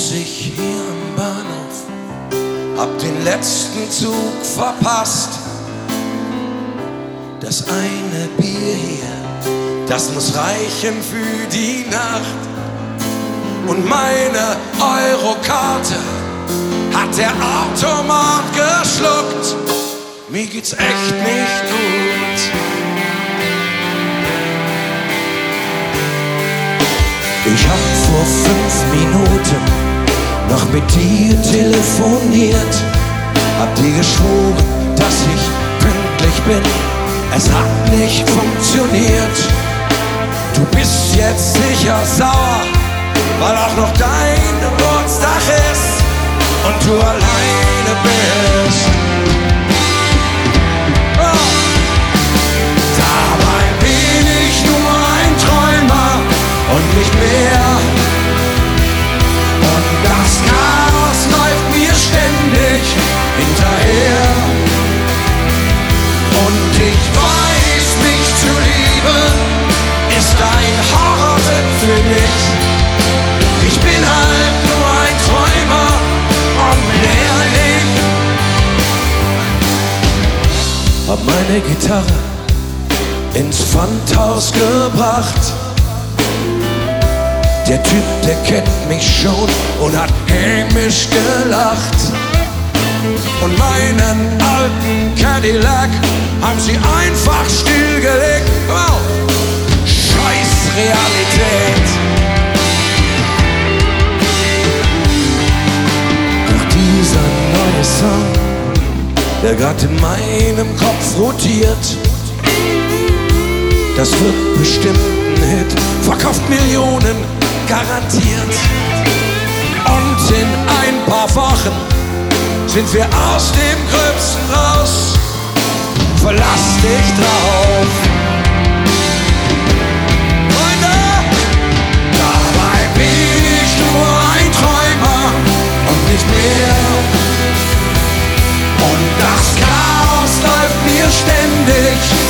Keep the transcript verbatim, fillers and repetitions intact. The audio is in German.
sitz ich hier am Bahnhof, hab den letzten Zug verpasst. Das eine Bier hier, das muss reichen für die Nacht. Und meine Eurokarte hat der Automat geschluckt. Mir geht's echt nicht gut. Ich hab vor fünf Minuten noch mit dir telefoniert, hab dir geschworen, dass ich pünktlich bin. Es hat nicht funktioniert. Du bist jetzt sicher sauer, weil auch noch dein Geburtstag ist und du alleine bist. Oh. Dabei bin ich nur ein Träumer und nicht mehr. Und das Chaos läuft mir ständig hinterher. Und ich weiß, mich zu lieben ist ein Horrorfilm für mich. Ich bin halt nur ein Träumer und mehr nicht. Hab meine Gitarre ins Pfandhaus gebracht. Der Typ, der kennt mich schon und hat hämisch gelacht. Und meinen alten Cadillac haben sie einfach stillgelegt. Wow. Scheiß Realität. Doch dieser neue Song, der grad in meinem Kopf rotiert, das wird bestimmt ein Hit, verkauft Millionen, garantiert. Und in ein paar Wochen sind wir aus dem Gröbsten raus. Verlass dich drauf. Freunde, dabei bin ich nur ein Träumer und nicht mehr. Und das Chaos läuft mir ständig